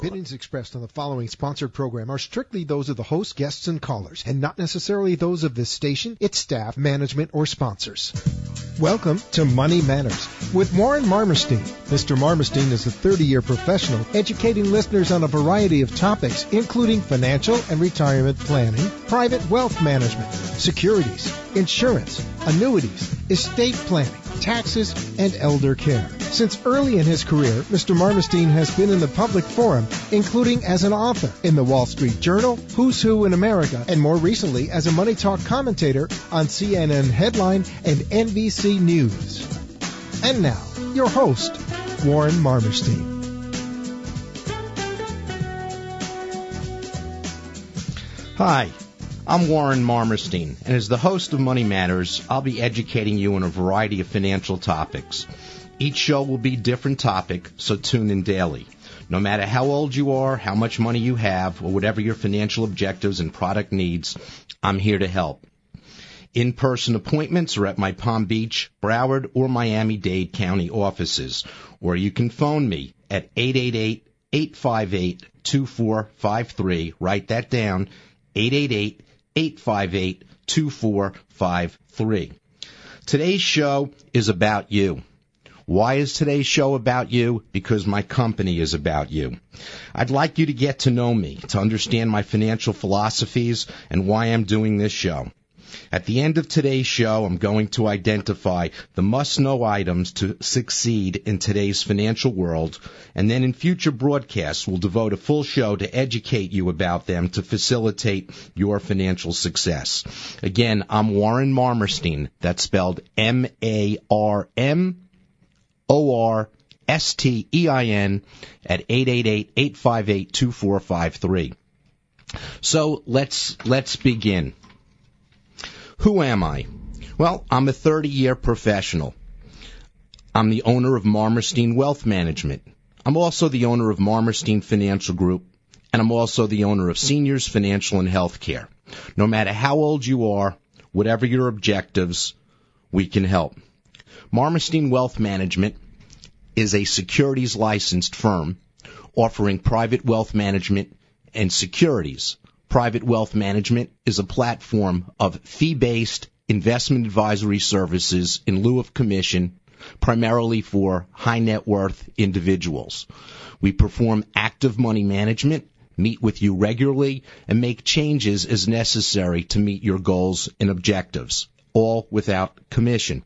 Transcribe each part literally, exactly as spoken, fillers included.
Opinions expressed on the following sponsored program are strictly those of the host, guests, and callers, and not necessarily those of this station, its staff, management, or sponsors. Welcome to Money Matters with Warren Marmerstein. Mister Marmerstein is a thirty-year professional educating listeners on a variety of topics, including financial and retirement planning, private wealth management, securities, insurance, annuities, estate planning, taxes, and elder care. Since early in his career, Mister Marmerstein has been in the public forum, including as an author in the Wall Street Journal, Who's Who in America, and more recently as a Money Talk commentator on C N N Headline and N B C News. And now, your host, Warren Marmerstein. Hi, I'm Warren Marmerstein, and as the host of Money Matters, I'll be educating you on a variety of financial topics. Each show will be a different topic, so tune in daily. No matter how old you are, how much money you have, or whatever your financial objectives and product needs, I'm here to help. In-person appointments are at my Palm Beach, Broward, or Miami-Dade County offices, or you can phone me at eight eight eight, eight five eight, two four five three. Write that down, eight eight eight, eight five eight, two four five three. Today's show is about you. Why is today's show about you? Because my company is about you. I'd like you to get to know me, to understand my financial philosophies and why I'm doing this show. At the end of today's show, I'm going to identify the must-know items to succeed in today's financial world, and then in future broadcasts, we'll devote a full show to educate you about them to facilitate your financial success. Again, I'm Warren Marmerstein. That's spelled M A R M O R S T E I N at eight eight eight, eight five eight, two four five three. So let's let's begin. Who am I? Well, I'm a thirty-year professional. I'm the owner of Marmerstein Wealth Management. I'm also the owner of Marmerstein Financial Group, and I'm also the owner of Seniors Financial and Healthcare. No matter how old you are, whatever your objectives, we can help. Marmerstein Wealth Management is a securities licensed firm offering private wealth management and securities. Private wealth management is a platform of fee-based investment advisory services in lieu of commission, primarily for high net worth individuals. We perform active money management, meet with you regularly, and make changes as necessary to meet your goals and objectives, all without commission.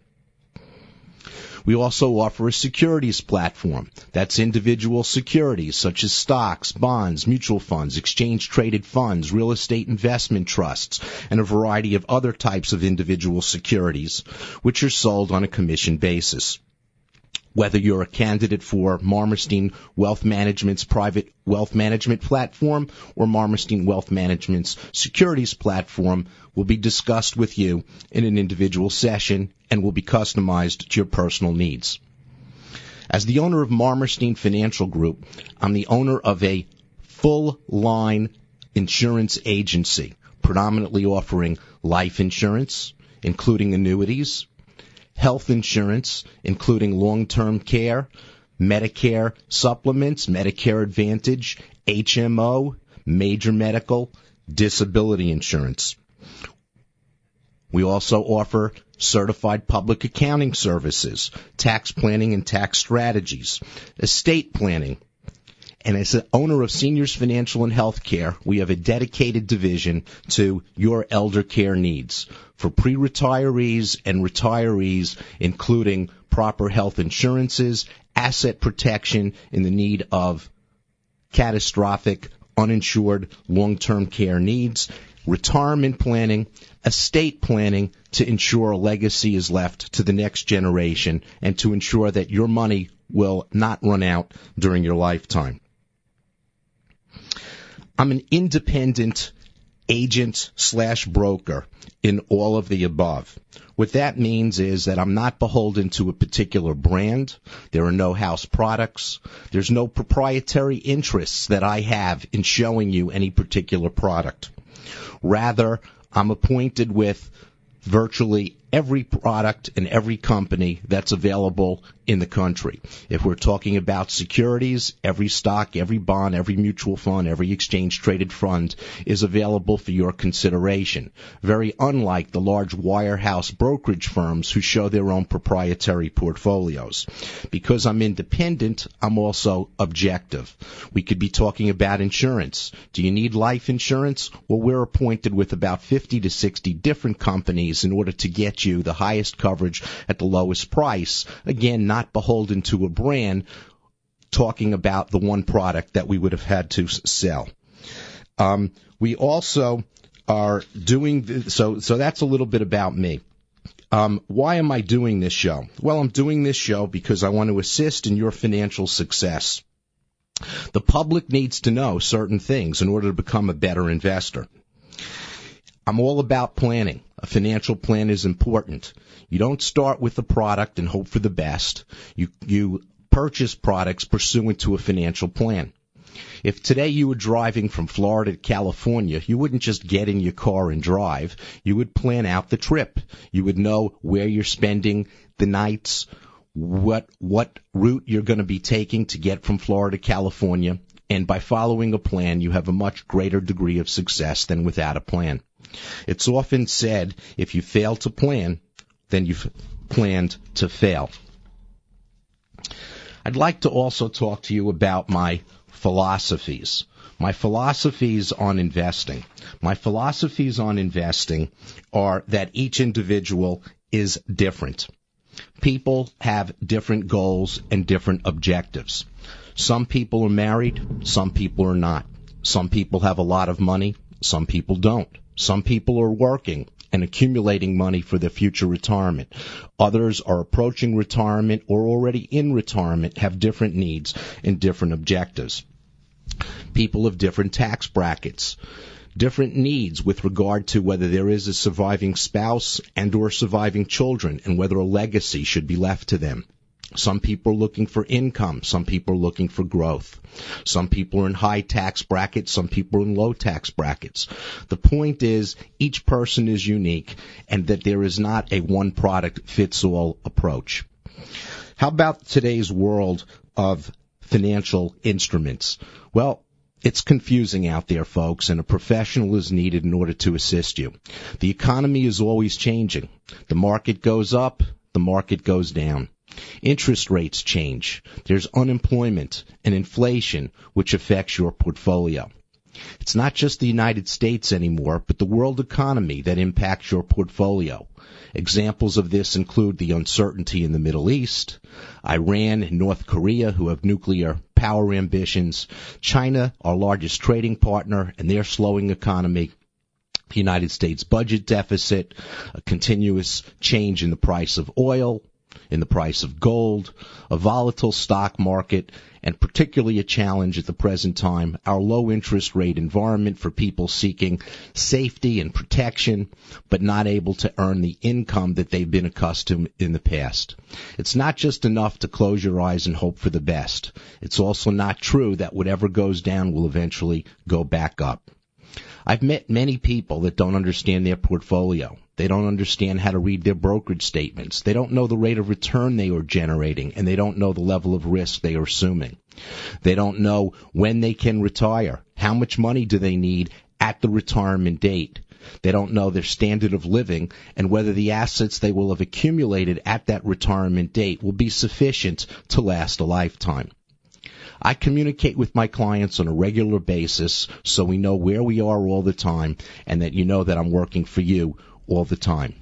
We also offer a securities platform. That's individual securities such as stocks, bonds, mutual funds, exchange-traded funds, real estate investment trusts, and a variety of other types of individual securities, which are sold on a commission basis. Whether you're a candidate for Marmerstein Wealth Management's private wealth management platform or Marmerstein Wealth Management's securities platform will be discussed with you in an individual session and will be customized to your personal needs. As the owner of Marmerstein Financial Group, I'm the owner of a full-line insurance agency, predominantly offering life insurance, including annuities, health insurance, including long-term care, Medicare supplements, Medicare Advantage, H M O, major medical, disability insurance. We also offer certified public accounting services, tax planning and tax strategies, estate planning. And as the owner of Seniors Financial and Healthcare, we have a dedicated division to your elder care needs for pre-retirees and retirees, including proper health insurances, asset protection in the need of catastrophic, uninsured long-term care needs, retirement planning, estate planning to ensure a legacy is left to the next generation and to ensure that your money will not run out during your lifetime. I'm an independent agent slash broker in all of the above. What that means is that I'm not beholden to a particular brand. There are no house products. There's no proprietary interests that I have in showing you any particular product. Rather, I'm appointed with virtually every product and every company that's available in the country. If we're talking about securities, every stock, every bond, every mutual fund, every exchange-traded fund is available for your consideration. Very unlike the large wirehouse brokerage firms who show their own proprietary portfolios. Because I'm independent, I'm also objective. We could be talking about insurance. Do you need life insurance? Well, we're appointed with about fifty to sixty different companies in order to get you the highest coverage at the lowest price. Again, not beholden to a brand, talking about the one product that we would have had to sell. Um, we also are doing, th- so, so that's a little bit about me. Um, why am I doing this show? Well, I'm doing this show because I want to assist in your financial success. The public needs to know certain things in order to become a better investor. I'm all about planning. A financial plan is important. You don't start with a product and hope for the best. You, you purchase products pursuant to a financial plan. If today you were driving from Florida to California, you wouldn't just get in your car and drive. You would plan out the trip. You would know where you're spending the nights, what what route you're going to be taking to get from Florida to California, and by following a plan, you have a much greater degree of success than without a plan. It's often said, if you fail to plan, then you've planned to fail. I'd like to also talk to you about my philosophies. My philosophies on investing. My philosophies on investing are that each individual is different. People have different goals and different objectives. Some people are married, some people are not. Some people have a lot of money, some people don't. Some people are working and accumulating money for their future retirement. Others are approaching retirement or already in retirement, have different needs and different objectives. People have different tax brackets, different needs with regard to whether there is a surviving spouse and or surviving children and whether a legacy should be left to them. Some people are looking for income. Some people are looking for growth. Some people are in high tax brackets. Some people are in low tax brackets. The point is, each person is unique and that there is not a one product fits all approach. How about today's world of financial instruments? Well, it's confusing out there, folks, and a professional is needed in order to assist you. The economy is always changing. The market goes up, the market goes down. Interest rates change. There's unemployment and inflation, which affects your portfolio. It's not just the United States anymore, but the world economy that impacts your portfolio. Examples of this include the uncertainty in the Middle East, Iran and North Korea, who have nuclear power ambitions, China, our largest trading partner, and their slowing economy, the United States budget deficit, a continuous change in the price of oil, in the price of gold, a volatile stock market, and particularly a challenge at the present time, our low interest rate environment for people seeking safety and protection, but not able to earn the income that they've been accustomed in the past. It's not just enough to close your eyes and hope for the best. It's also not true that whatever goes down will eventually go back up. I've met many people that don't understand their portfolio. They don't understand how to read their brokerage statements. They don't know the rate of return they are generating, and they don't know the level of risk they are assuming. They don't know when they can retire. How much money do they need at the retirement date? They don't know their standard of living and whether the assets they will have accumulated at that retirement date will be sufficient to last a lifetime. I communicate with my clients on a regular basis so we know where we are all the time and that you know that I'm working for you all the time.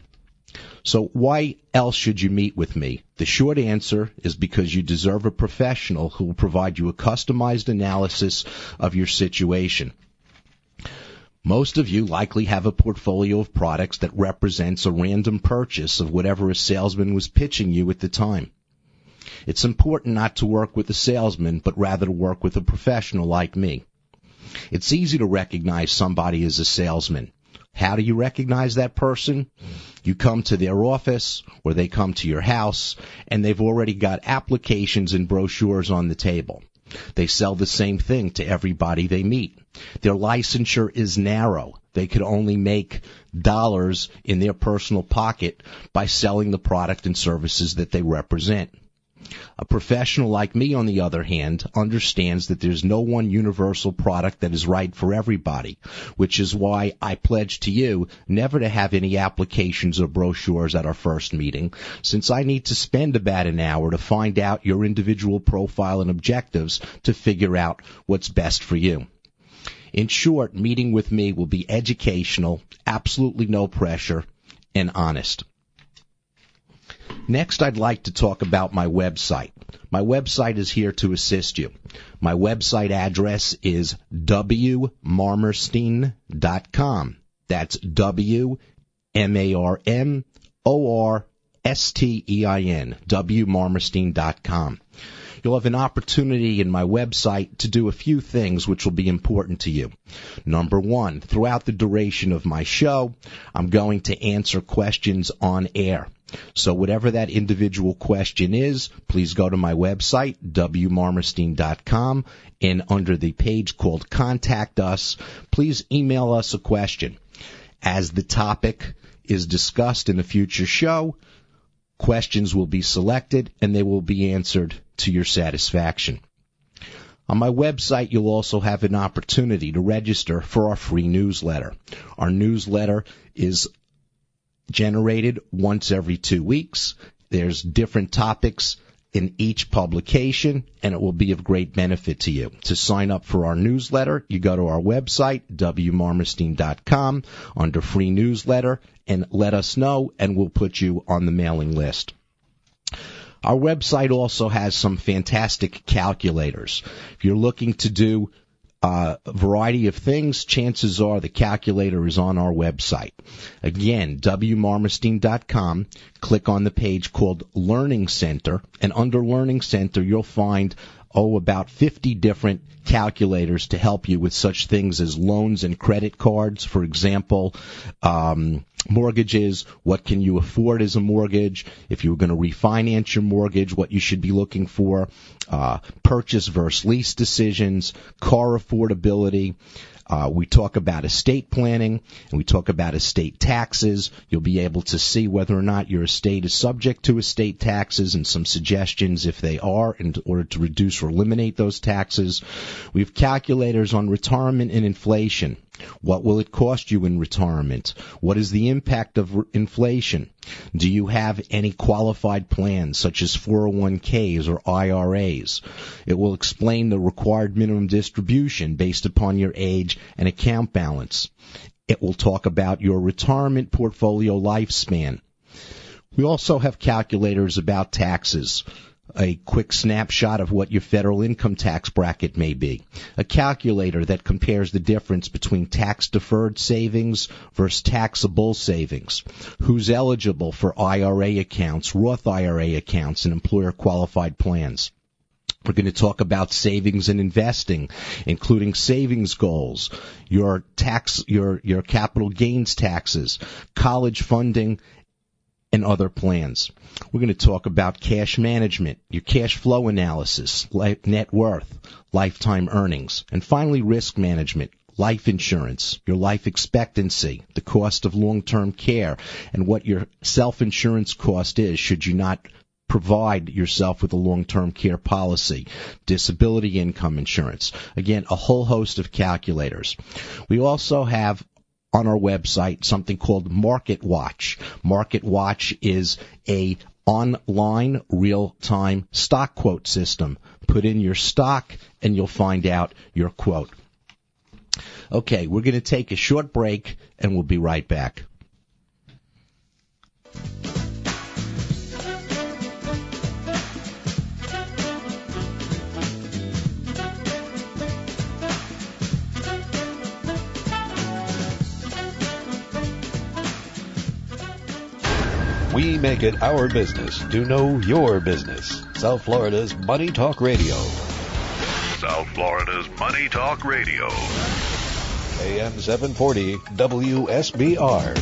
So why else should you meet with me? The short answer is because you deserve a professional who will provide you a customized analysis of your situation. Most of you likely have a portfolio of products that represents a random purchase of whatever a salesman was pitching you at the time. It's important not to work with a salesman, but rather to work with a professional like me. It's easy to recognize somebody as a salesman. How do you recognize that person? You come to their office or they come to your house and they've already got applications and brochures on the table. They sell the same thing to everybody they meet. Their licensure is narrow. They could only make dollars in their personal pocket by selling the product and services that they represent. A professional like me, on the other hand, understands that there's no one universal product that is right for everybody, which is why I pledge to you never to have any applications or brochures at our first meeting, since I need to spend about an hour to find out your individual profile and objectives to figure out what's best for you. In short, meeting with me will be educational, absolutely no pressure, and honest. Next, I'd like to talk about my website. My website is here to assist you. My website address is w marmerstein dot com. That's W M A R M O R S T E I N, w marmerstein dot com. You'll have an opportunity in my website to do a few things which will be important to you. Number one, throughout the duration of my show, I'm going to answer questions on air. So whatever that individual question is, please go to my website, w marmerstein dot com, and under the page called Contact Us, please email us a question. As the topic is discussed in a future show, questions will be selected and they will be answered to your satisfaction. On my website, you'll also have an opportunity to register for our free newsletter. Our newsletter is generated once every two weeks. There's different topics in each publication, and it will be of great benefit to you. To sign up for our newsletter, you go to our website, w marmerstein dot com, under free newsletter, and let us know, and we'll put you on the mailing list. Our website also has some fantastic calculators. If you're looking to do Uh, a variety of things, chances are the calculator is on our website. Again, w marmerstein dot com, click on the page called Learning Center, and under Learning Center you'll find, oh, about fifty different calculators to help you with such things as loans and credit cards. For example, um, mortgages, what can you afford as a mortgage, if you were going to refinance your mortgage, what you should be looking for, uh, purchase versus lease decisions, car affordability. Uh, we talk about estate planning, and we talk about estate taxes. You'll be able to see whether or not your estate is subject to estate taxes and some suggestions if they are in order to reduce or eliminate those taxes. We have calculators on retirement and inflation. What will it cost you in retirement? What is the impact of re- inflation? Do you have any qualified plans such as four oh one k's or I R A's? It will explain the required minimum distribution based upon your age and account balance. It will talk about your retirement portfolio lifespan. We also have calculators about taxes. A quick snapshot of what your federal income tax bracket may be. A calculator that compares the difference between tax-deferred savings versus taxable savings. Who's eligible for I R A accounts, Roth I R A accounts, and employer-qualified plans. We're going to talk about savings and investing, including savings goals, your tax, your, your capital gains taxes, college funding, and other plans. We're going to talk about cash management, your cash flow analysis, net worth, lifetime earnings, and finally risk management, life insurance, your life expectancy, the cost of long-term care, and what your self-insurance cost is should you not provide yourself with a long-term care policy, disability income insurance. Again, a whole host of calculators. We also have on our website something called Market Watch. Market Watch is a online real-time stock quote system. Put in your stock and you'll find out your quote. Okay, we're going to take a short break and we'll be right back. We make it our business to know your business. South Florida's Money Talk Radio. South Florida's Money Talk Radio. A M seven forty W S B R.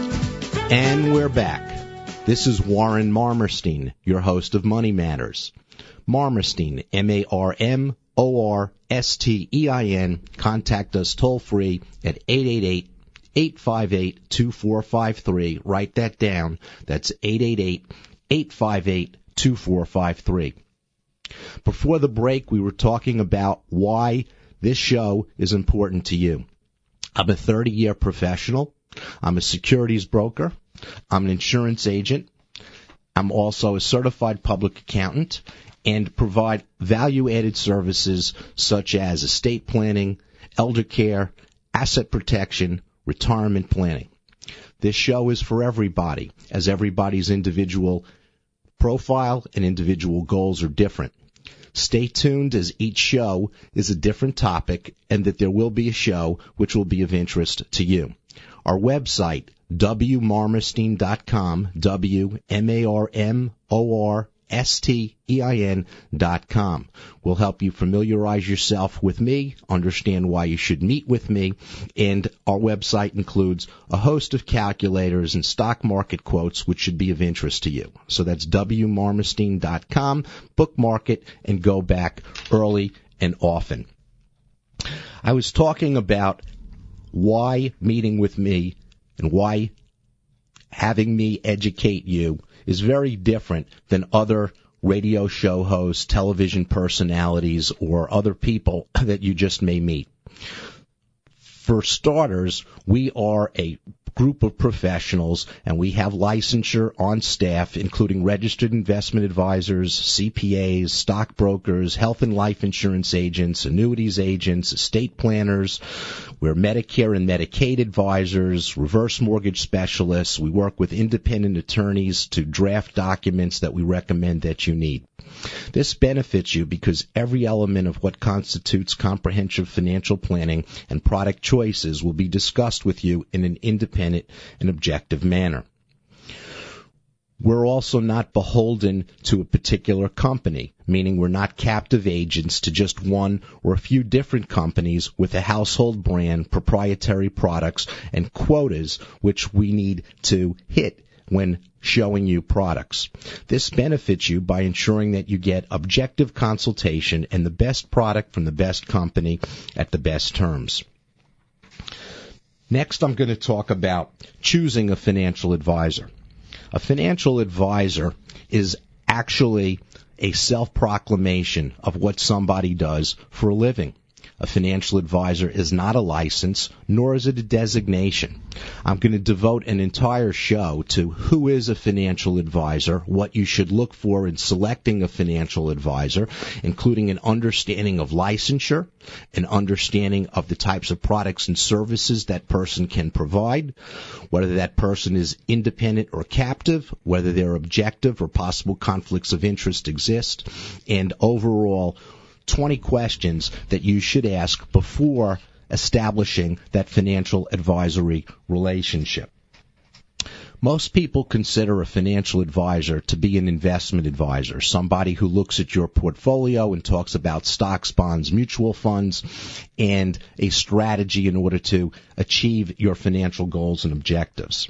And we're back. This is Warren Marmerstein, your host of Money Matters. Marmerstein, M A R M O R S T E I N. Contact us toll free at eight eight eight, eight five eight, two four five three. Write that down. That's eight eight eight, eight five eight, two four five three. Before the break, we were talking about why this show is important to you. I'm a thirty-year professional. I'm a securities broker. I'm an insurance agent. I'm also a certified public accountant and provide value-added services such as estate planning, elder care, asset protection, retirement planning. This show is for everybody, as everybody's individual profile and individual goals are different. Stay tuned, as each show is a different topic, and that there will be a show which will be of interest to you. Our website, w marmerstein dot com, W M A R M O R S T E I N dot com, will help you familiarize yourself with me, understand why you should meet with me, and our website includes a host of calculators and stock market quotes which should be of interest to you. So that's w marmerstein dot com, bookmark it, and go back early and often. I was talking about why meeting with me and why having me educate you is very different than other radio show hosts, television personalities, or other people that you just may meet. For starters, we are a group of professionals, and we have licensure on staff, including registered investment advisors, C P As, stockbrokers, health and life insurance agents, annuities agents, estate planners. We're Medicare and Medicaid advisors, reverse mortgage specialists. We work with independent attorneys to draft documents that we recommend that you need. This benefits you because every element of what constitutes comprehensive financial planning and product choices will be discussed with you in an independent and objective manner. We're also not beholden to a particular company, meaning we're not captive agents to just one or a few different companies with a household brand, proprietary products, and quotas which we need to hit when showing you products. This benefits you by ensuring that you get objective consultation and the best product from the best company at the best terms. Next, I'm going to talk about choosing a financial advisor. A financial advisor is actually a self-proclamation of what somebody does for a living. A financial advisor is not a license, nor is it a designation. I'm going to devote an entire show to who is a financial advisor, what you should look for in selecting a financial advisor, including an understanding of licensure, an understanding of the types of products and services that person can provide, whether that person is independent or captive, whether their objective or possible conflicts of interest exist, and overall twenty questions that you should ask before establishing that financial advisory relationship. Most people consider a financial advisor to be an investment advisor, somebody who looks at your portfolio and talks about stocks, bonds, mutual funds, and a strategy in order to achieve your financial goals and objectives.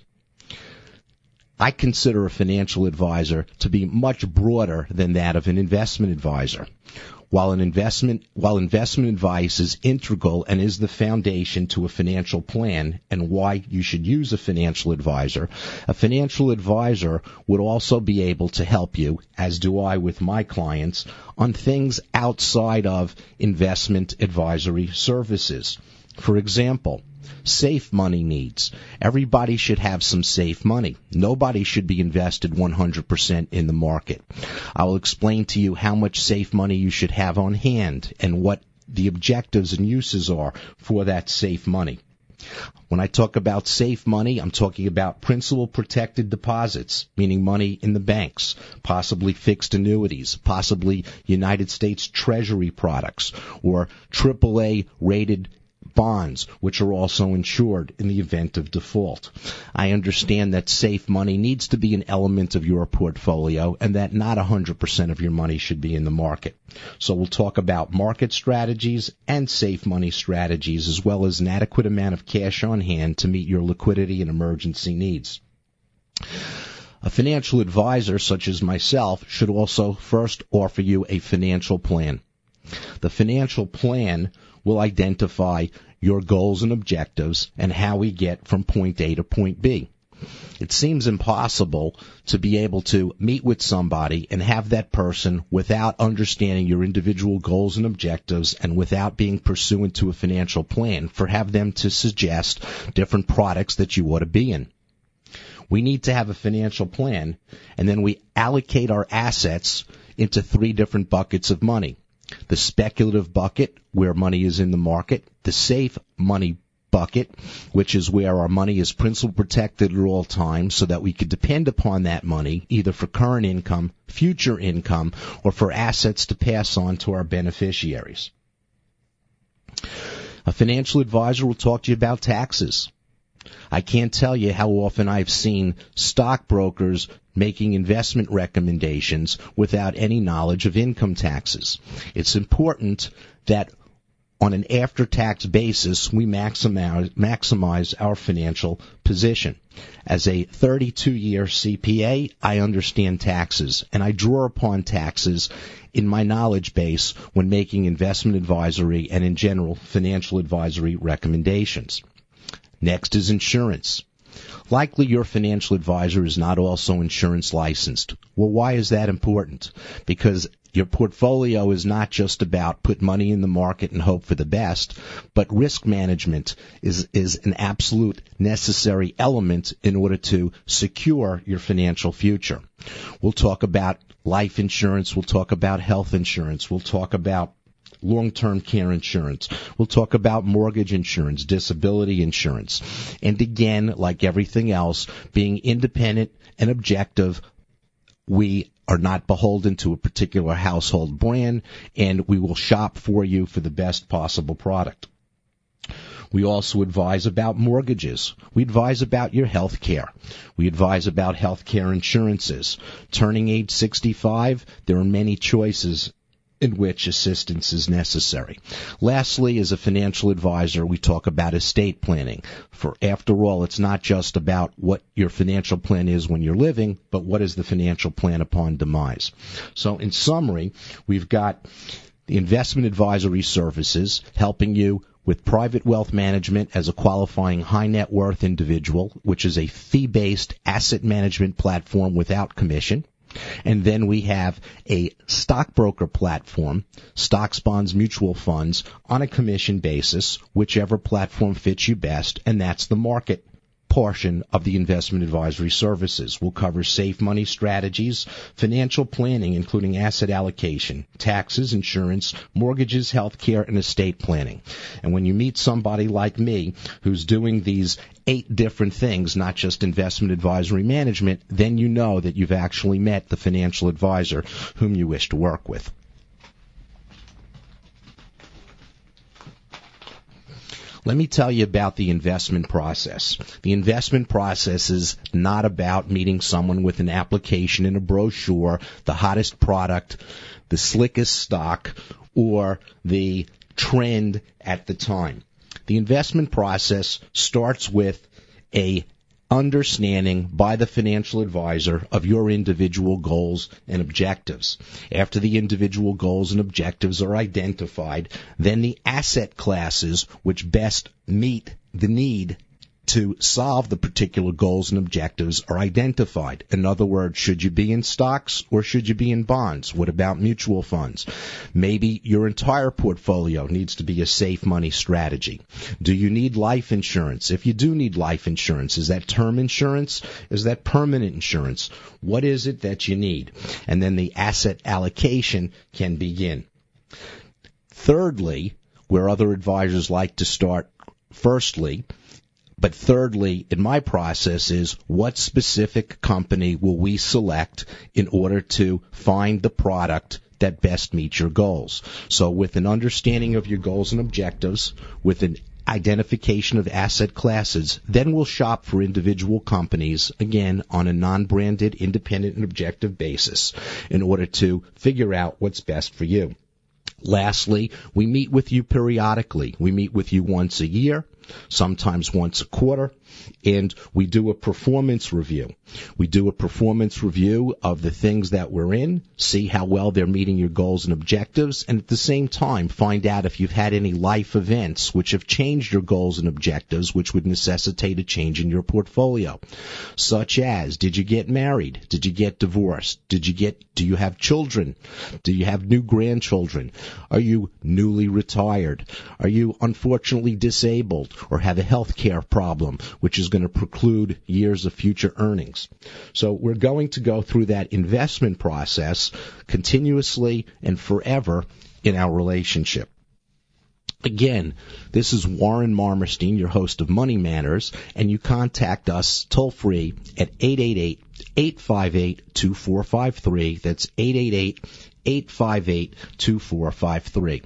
I consider a financial advisor to be much broader than that of an investment advisor. While an investment, while investment advice is integral and is the foundation to a financial plan and why you should use a financial advisor, a financial advisor would also be able to help you, as do I with my clients, on things outside of investment advisory services. For example, safe money needs. Everybody should have some safe money. Nobody should be invested one hundred percent in the market. I will explain to you how much safe money you should have on hand and what the objectives and uses are for that safe money. When I talk about safe money, I'm talking about principal protected deposits, meaning money in the banks, possibly fixed annuities, possibly United States Treasury products, or triple A rated bonds, which are also insured in the event of default. I understand that safe money needs to be an element of your portfolio and that not one hundred percent of your money should be in the market. So we'll talk about market strategies and safe money strategies, as well as an adequate amount of cash on hand to meet your liquidity and emergency needs. A financial advisor such as myself should also first offer you a financial plan. The financial plan will identify your goals and objectives and how we get from point A to point B. It seems impossible to be able to meet with somebody and have that person without understanding your individual goals and objectives and without being pursuant to a financial plan for have them to suggest different products that you ought to be in. We need to have a financial plan, and then we allocate our assets into three different buckets of money. The speculative bucket, where money is in the market, the safe money bucket, which is where our money is principal protected at all times so that we could depend upon that money either for current income, future income, or for assets to pass on to our beneficiaries. A financial advisor will talk to you about taxes. I can't tell you how often I've seen stockbrokers making investment recommendations without any knowledge of income taxes. It's important that on an after-tax basis, we maximize, maximize our financial position. As a thirty-two-year C P A, I understand taxes, and I draw upon taxes in my knowledge base when making investment advisory and, in general, financial advisory recommendations. Next is insurance. Likely your financial advisor is not also insurance licensed. Well, why is that important? Because your portfolio is not just about put money in the market and hope for the best, but risk management is, is an absolute necessary element in order to secure your financial future. We'll talk about life insurance. We'll talk about health insurance. We'll talk about long-term care insurance. We'll talk about mortgage insurance, disability insurance. And again, like everything else, being independent and objective, we are not beholden to a particular household brand, and we will shop for you for the best possible product. We also advise about mortgages. We advise about your health care. We advise about health care insurances. Turning age sixty-five, there are many choices in which assistance is necessary. Lastly, as a financial advisor, we talk about estate planning. For after all, it's not just about what your financial plan is when you're living, but what is the financial plan upon demise. So in summary, we've got the investment advisory services helping you with private wealth management as a qualifying high net worth individual, which is a fee-based asset management platform without commission. And then we have a stockbroker platform, stocks, bonds, mutual funds, on a commission basis, whichever platform fits you best, and that's the market portion of the investment advisory services. We'll cover safe money strategies, financial planning, including asset allocation, taxes, insurance, mortgages, health care, and estate planning. And when you meet somebody like me who's doing these eight different things, not just investment advisory management, then you know that you've actually met the financial advisor whom you wish to work with. Let me tell you about the investment process. The investment process is not about meeting someone with an application and a brochure, the hottest product, the slickest stock, or the trend at the time. The investment process starts with a understanding by the financial advisor of your individual goals and objectives. After the individual goals and objectives are identified, then the asset classes which best meet the need to solve the particular goals and objectives are identified. In other words, should you be in stocks or should you be in bonds? What about mutual funds? Maybe your entire portfolio needs to be a safe money strategy. Do you need life insurance? If you do need life insurance, is that term insurance? Is that permanent insurance? What is it that you need? And then the asset allocation can begin. Thirdly, where other advisors like to start firstly, But thirdly, in my process is what specific company will we select in order to find the product that best meets your goals. So with an understanding of your goals and objectives, with an identification of asset classes, then we'll shop for individual companies, again, on a non-branded, independent, and objective basis in order to figure out what's best for you. Lastly, we meet with you periodically. We meet with you once a year, sometimes once a quarter, and we do a performance review. We do a performance review of the things that we're in, see how well they're meeting your goals and objectives, and at the same time find out if you've had any life events which have changed your goals and objectives, which would necessitate a change in your portfolio. Such as, did you get married? Did you get divorced? Did you get, do you have children? Do you have new grandchildren? Are you newly retired? Are you unfortunately disabled or have a health care problem which is going to preclude years of future earnings? So we're going to go through that investment process continuously and forever in our relationship. Again, this is Warren Marmerstein, your host of Money Matters, and you contact us toll-free at eight eight eight, eight five eight, two four five three. That's eight eight eight, eight five eight, two four five three.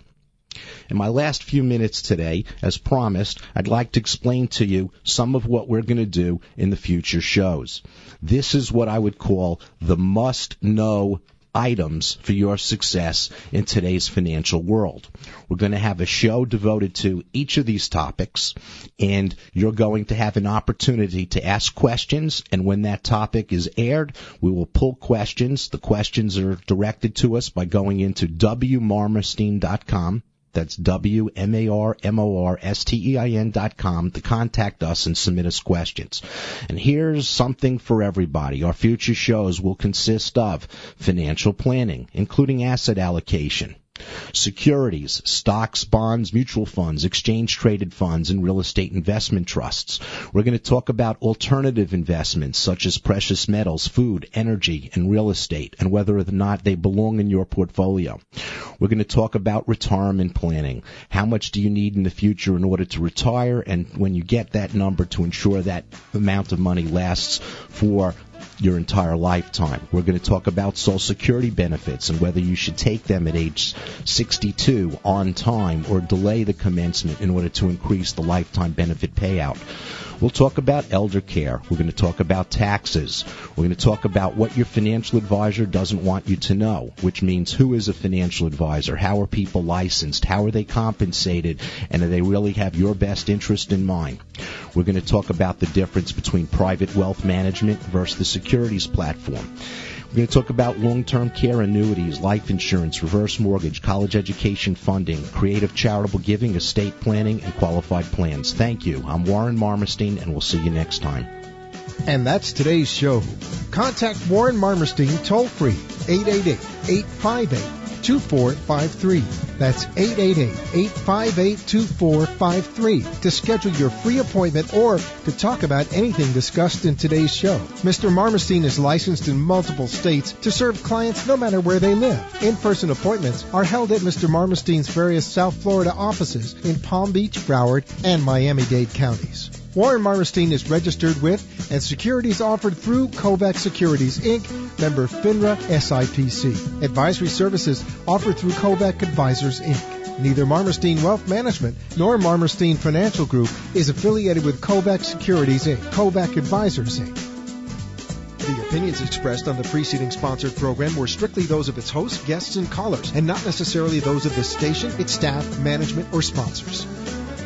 In my last few minutes today, as promised, I'd like to explain to you some of what we're going to do in the future shows. This is what I would call the must-know items for your success in today's financial world. We're going to have a show devoted to each of these topics, and you're going to have an opportunity to ask questions, and when that topic is aired, we will pull questions. The questions are directed to us by going into w marmerstein dot com. That's W M A R M O R S T E I N dot com to contact us and submit us questions. And here's something for everybody. Our future shows will consist of financial planning, including asset allocation, securities, stocks, bonds, mutual funds, exchange-traded funds, and real estate investment trusts. We're going to talk about alternative investments such as precious metals, food, energy, and real estate, and whether or not they belong in your portfolio. We're going to talk about retirement planning. How much do you need in the future in order to retire, and when you get that number, to ensure that amount of money lasts for your entire lifetime. We're going to talk about Social Security benefits and whether you should take them at age sixty-two on time or delay the commencement in order to increase the lifetime benefit payout. We'll talk about elder care. We're going to talk about taxes. We're going to talk about what your financial advisor doesn't want you to know, which means who is a financial advisor, how are people licensed, how are they compensated, and do they really have your best interest in mind. We're going to talk about the difference between private wealth management versus the securities platform. We're going to talk about long-term care annuities, life insurance, reverse mortgage, college education funding, creative charitable giving, estate planning, and qualified plans. Thank you. I'm Warren Marmerstein, and we'll see you next time. And that's today's show. Contact Warren Marmerstein toll-free, eight eight eight, eight five eight, two four five three. That's eight eight eight, eight five eight, two four five three to schedule your free appointment or to talk about anything discussed in today's show. Mister Marmerstein is licensed in multiple states to serve clients no matter where they live. In-person appointments are held at Mister Marmerstein's various South Florida offices in Palm Beach, Broward, and Miami-Dade counties. Warren Marmerstein is registered with and securities offered through Kovac Securities, Incorporated, member FINRA S I P C. Advisory services offered through Kovac Advisors, Incorporated. Neither Marmerstein Wealth Management nor Marmerstein Financial Group is affiliated with Kovac Securities, Incorporated. Kovac Advisors, Incorporated. The opinions expressed on the preceding sponsored program were strictly those of its hosts, guests, and callers, and not necessarily those of the station, its staff, management, or sponsors.